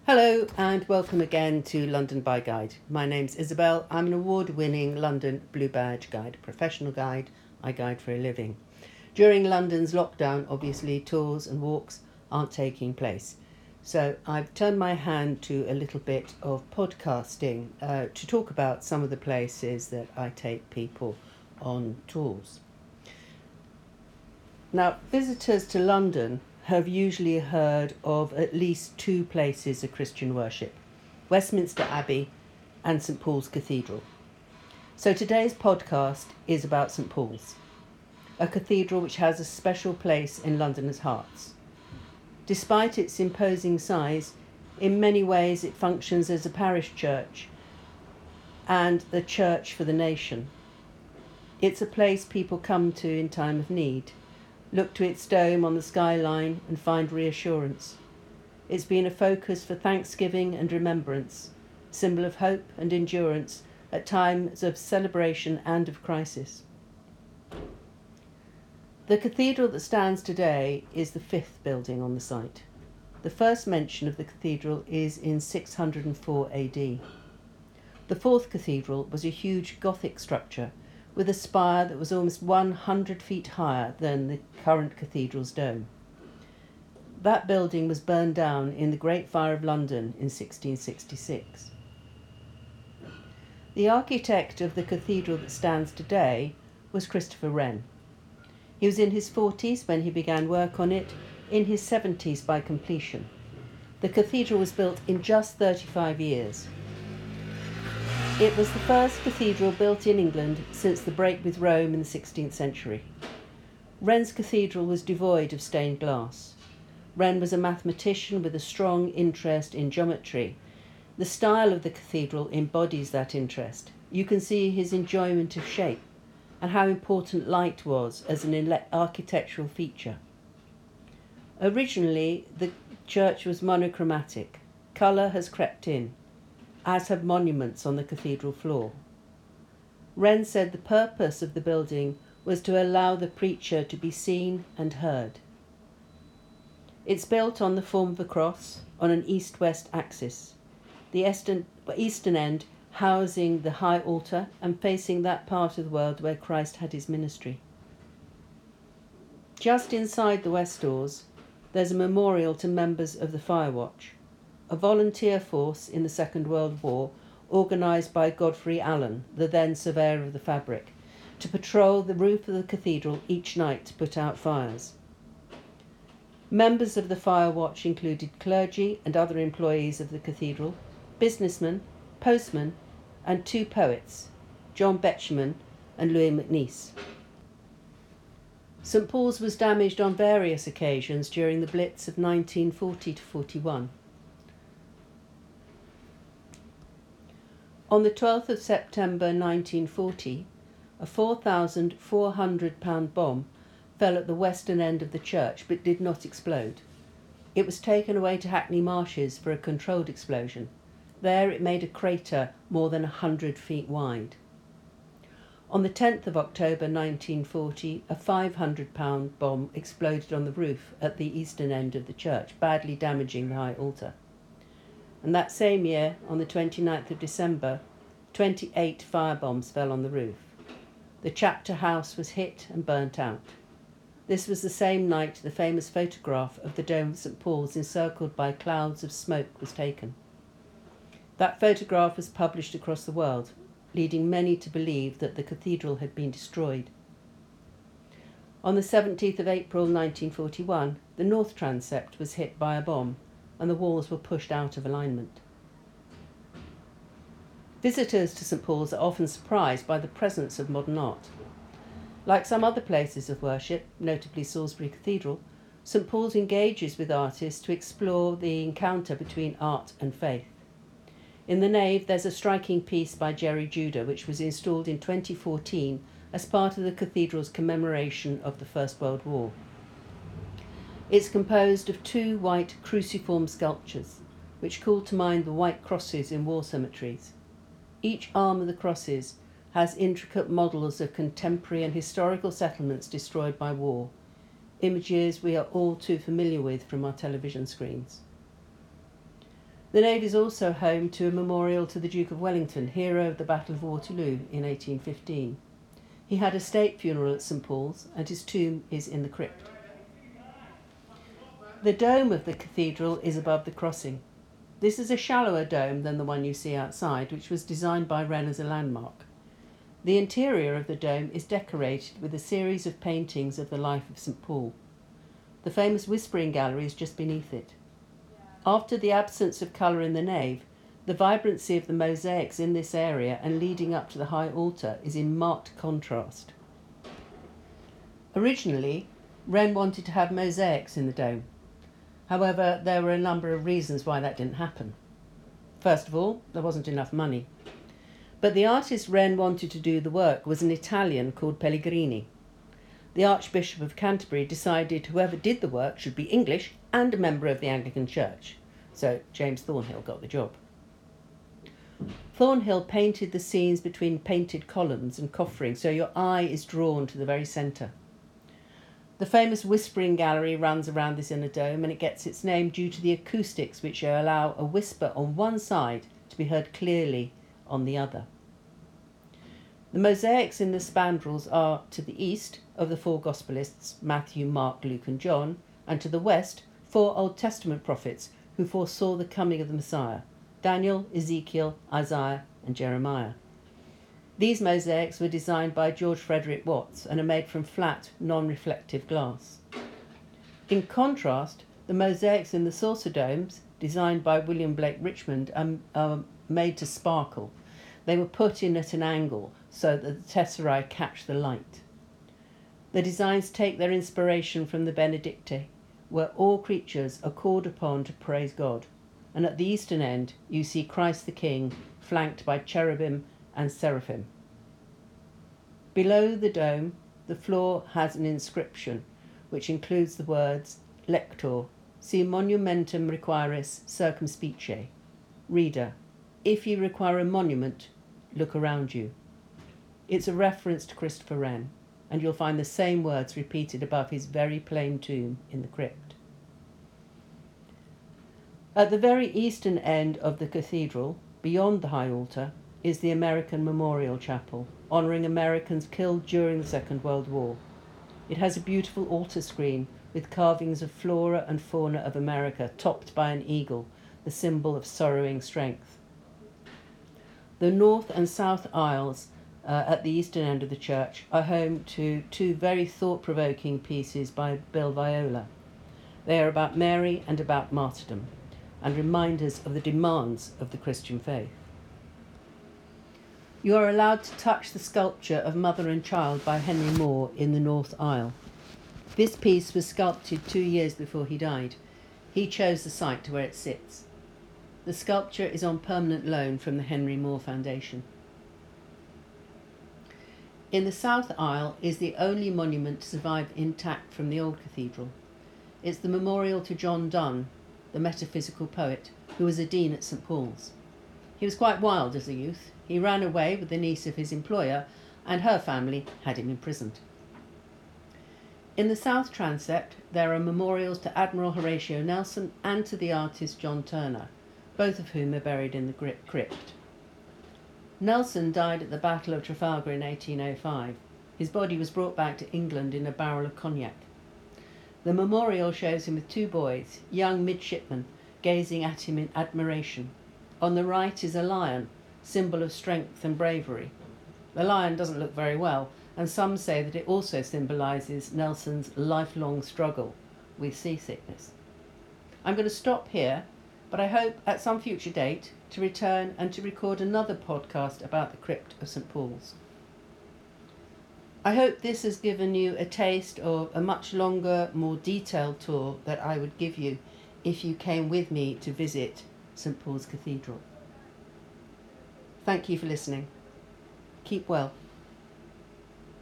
Hello and welcome again to London by Guide. My name's Isabel. I'm an award-winning London Blue Badge guide, professional guide. I guide for a living. During London's lockdown, obviously, tours and walks aren't taking place. So I've turned my hand to a little bit of podcasting to talk about some of the places that I take people on tours. Now, visitors to London have usually heard of at least two places of Christian worship, Westminster Abbey and St Paul's Cathedral. So today's podcast is about St Paul's, a cathedral which has a special place in Londoners' hearts. Despite its imposing size, in many ways it functions as a parish church and the church for the nation. It's a place people come to in time of need, look to its dome on the skyline and find reassurance. It's been a focus for thanksgiving and remembrance, symbol of hope and endurance at times of celebration and of crisis. The cathedral that stands today is the fifth building on the site. The first mention of the cathedral is in 604 AD. The fourth cathedral was a huge Gothic structure with a spire that was almost 100 feet higher than the current cathedral's dome. That building was burned down in the Great Fire of London in 1666. The architect of the cathedral that stands today was Christopher Wren. He was in his 40s when he began work on it, in his 70s by completion. The cathedral was built in just 35 years. It was the first cathedral built in England since the break with Rome in the 16th century. Wren's cathedral was devoid of stained glass. Wren was a mathematician with a strong interest in geometry. The style of the cathedral embodies that interest. You can see his enjoyment of shape and how important light was as an architectural feature. Originally, the church was monochromatic. Colour has crept in, as have monuments on the cathedral floor. Wren said the purpose of the building was to allow the preacher to be seen and heard. It's built on the form of a cross on an east-west axis, the eastern end housing the high altar and facing that part of the world where Christ had his ministry. Just inside the west doors, there's a memorial to members of the Fire Watch, a volunteer force in the Second World War organised by Godfrey Allen, the then surveyor of the fabric, to patrol the roof of the cathedral each night to put out fires. Members of the Fire Watch included clergy and other employees of the cathedral, businessmen, postmen, and two poets, John Betjeman and Louis MacNeice. St Paul's was damaged on various occasions during the Blitz of 1940 to 41. On the 12th of September 1940, a 4,400-pound bomb fell at the western end of the church but did not explode. It was taken away to Hackney Marshes for a controlled explosion. There it made a crater more than 100 feet wide. On the 10th of October 1940, a 500-pound bomb exploded on the roof at the eastern end of the church, badly damaging the high altar. And that same year, on the 29th of December, 28 firebombs fell on the roof. The chapter house was hit and burnt out. This was the same night the famous photograph of the dome of St Paul's encircled by clouds of smoke was taken. That photograph was published across the world, leading many to believe that the cathedral had been destroyed. On the 17th of April 1941, the north transept was hit by a bomb and the walls were pushed out of alignment. Visitors to St Paul's are often surprised by the presence of modern art. Like some other places of worship, notably Salisbury Cathedral, St Paul's engages with artists to explore the encounter between art and faith. In the nave, there's a striking piece by Jerry Judah, which was installed in 2014 as part of the cathedral's commemoration of the First World War. It's composed of two white cruciform sculptures, which call to mind the white crosses in war cemeteries. Each arm of the crosses has intricate models of contemporary and historical settlements destroyed by war, images we are all too familiar with from our television screens. The nave is also home to a memorial to the Duke of Wellington, hero of the Battle of Waterloo in 1815. He had a state funeral at St Paul's, and his tomb is in the crypt. The dome of the cathedral is above the crossing. This is a shallower dome than the one you see outside, which was designed by Wren as a landmark. The interior of the dome is decorated with a series of paintings of the life of St Paul. The famous Whispering Gallery is just beneath it. After the absence of colour in the nave, the vibrancy of the mosaics in this area and leading up to the high altar is in marked contrast. Originally, Wren wanted to have mosaics in the dome. However, there were a number of reasons why that didn't happen. First of all, there wasn't enough money. But the artist Wren wanted to do the work was an Italian called Pellegrini. The Archbishop of Canterbury decided whoever did the work should be English and a member of the Anglican Church. So James Thornhill got the job. Thornhill painted the scenes between painted columns and coffering, so your eye is drawn to the very centre. The famous Whispering Gallery runs around this inner dome, and it gets its name due to the acoustics which allow a whisper on one side to be heard clearly on the other. The mosaics in the spandrels are to the east of the four Gospelists, Matthew, Mark, Luke and John, and to the west, four Old Testament prophets who foresaw the coming of the Messiah, Daniel, Ezekiel, Isaiah and Jeremiah. These mosaics were designed by George Frederick Watts and are made from flat, non-reflective glass. In contrast, the mosaics in the saucer domes, designed by William Blake Richmond, are made to sparkle. They were put in at an angle so that the tesserae catch the light. The designs take their inspiration from the Benedicite, where all creatures are called upon to praise God, and at the eastern end you see Christ the King flanked by cherubim and seraphim. Below the dome, the floor has an inscription which includes the words Lector, si monumentum requiris circumspice. Reader, if you require a monument, look around you. It's a reference to Christopher Wren, and you'll find the same words repeated above his very plain tomb in the crypt. At the very eastern end of the cathedral, beyond the high altar, is the American Memorial Chapel, honouring Americans killed during the Second World War. It has a beautiful altar screen with carvings of flora and fauna of America, topped by an eagle, the symbol of sorrowing strength. The north and south aisles at the eastern end of the church are home to two very thought-provoking pieces by Bill Viola. They are about Mary and about martyrdom, and reminders of the demands of the Christian faith. You are allowed to touch the sculpture of Mother and Child by Henry Moore in the north aisle. This piece was sculpted 2 years before he died. He chose the site to where it sits. The sculpture is on permanent loan from the Henry Moore Foundation. In the south aisle is the only monument to survive intact from the old cathedral. It's the memorial to John Donne, the metaphysical poet, who was a dean at St Paul's. He was quite wild as a youth. He ran away with the niece of his employer, and her family had him imprisoned. In the south transept, there are memorials to Admiral Horatio Nelson and to the artist John Turner, both of whom are buried in the crypt. Nelson died at the Battle of Trafalgar in 1805. His body was brought back to England in a barrel of cognac. The memorial shows him with two boys, young midshipmen, gazing at him in admiration. On the right is a lion, symbol of strength and bravery. The lion doesn't look very well, and some say that it also symbolises Nelson's lifelong struggle with seasickness. I'm going to stop here, but I hope at some future date to return and to record another podcast about the crypt of St Paul's. I hope this has given you a taste of a much longer, more detailed tour that I would give you if you came with me to visit St Paul's Cathedral. Thank you for listening. Keep well.